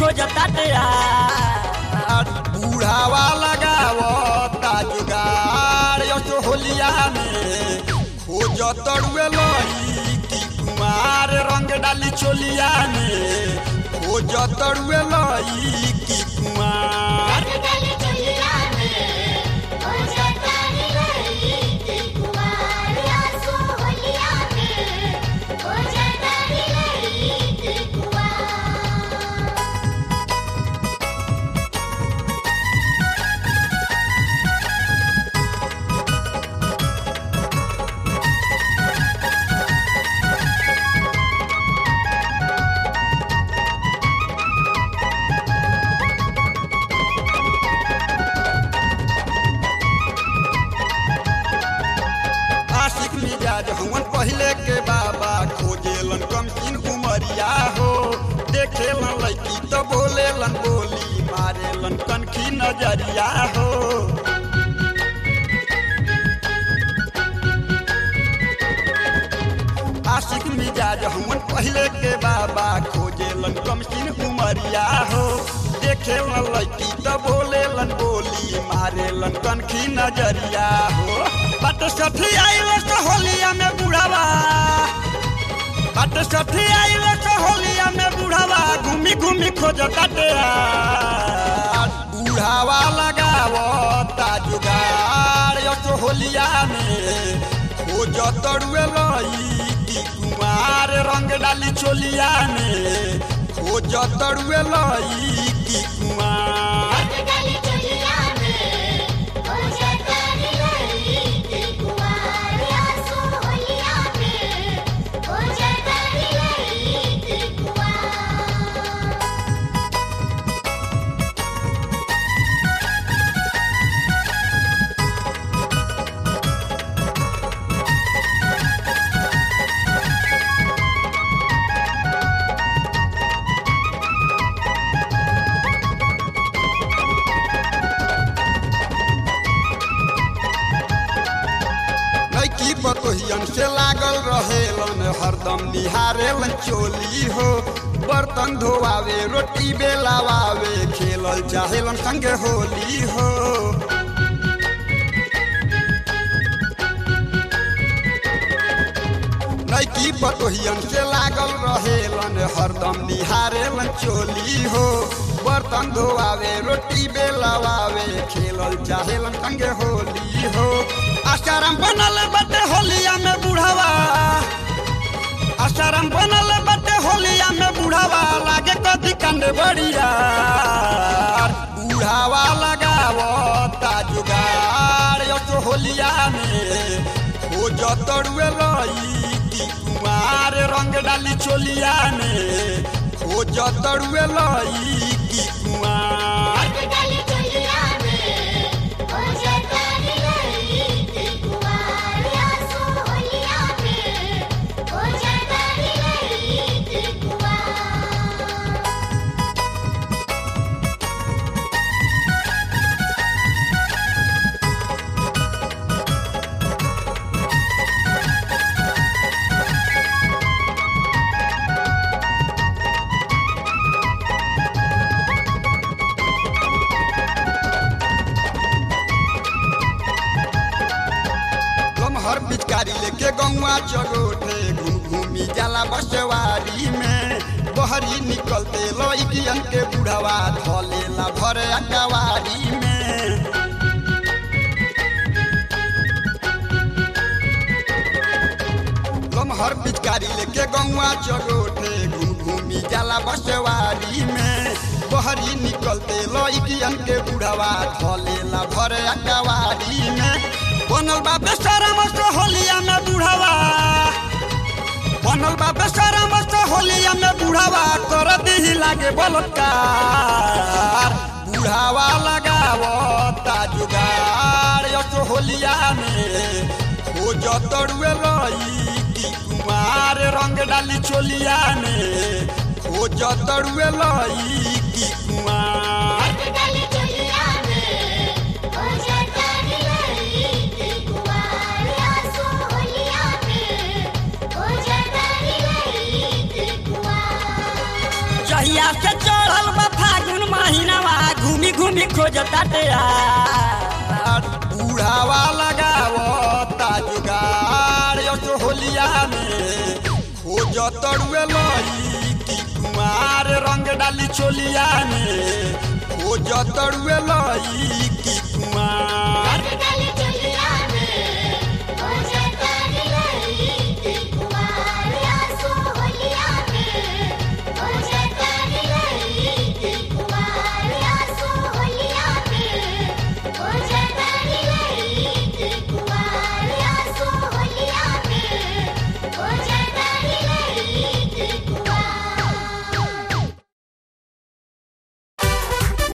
खोजताटे बूढ़ावा लगावता जुगाड़ यश होलिया में खोज तड़ुए लई की कुमार रंग डाली चोलिया में खोज तड़ुए लई की कुमार हमन पहले के बाबा खोजेलन कमसिन उमरिया हो देखेलन लड़की तो बोलेलन बोली मारेलन कनखी नजरिया हो आशिक मिजाज हमन पहले के बाबा खोजेलन कमसिन उमरिया हो देखेलन लड़की तो बोलेलन बोली मारेलन कनखी नजरिया हो बट सठी आइल होलिया में बुढ़ावा बट सठी आइल होलिया में बुढ़ावा घूमी घूमी खोजताटे बुढ़ावा लगावता जुगाड़ यश होलिया में खोज तड़ुए लई की कुमार रंग डाली चोलिया में खोज तड़ुए लई की कुमार बतोहियन से लागल रहेलन हरदम निहारेलन चोली हो बर्तन धोआवे रोटी बेलावावे खेलल चाहेलन संगे होली हो नैकी बतोहियन से लागल रहेलन हरदम निहारेलन चोली हो बर्तन धोआवे रोटी बेलावावे खेलल चाहेलन संगे होली हो आसाराम बनल बटे होलिया में बुढ़ावा आसाराम बनल बटे होलिया में बुढ़ावा लागे कदी कंडे बढ़िया बुढ़ावा लगावता जुगाड़ यश होलिया में खोज तड़ुए लई की कुमार रंग डाली चोलिया में खोज तड़ुए लई की कुमार हर पिचकारी लेके गौवा चरोटे घूम घूमी जाला बसवारी में बहरी निकलते लइकियन के बुढ़ावा धलेला भरे अकवारी में हर पिचकारी लेके गौवा चरोटे घूम घूमी जाला बसवारी में बहरी निकलते लइकियन के बुढ़ावा धलेला भरे अकवारी में बनल बा बेचारा मस्त होलिया में बुढ़ावा बनल बा बेचारा मस्त होलिया में बुढ़ावा कर दी लागे बलात्कार बुढ़ावा लगावता जुगाड़ यश होलिया में खोज तड़ुए लई की कुमार रंग डाली चोलिया में खोज तड़ुए लई की कुमार जहिया से चढ़ल बा घूमी खोजता यार बुढ़ावा लगावता जुगाड़ यो होलिया में खोज तड़ुए लई की कुमार रंग डाली चोलिया में खोज तड़ुए लई की कुमार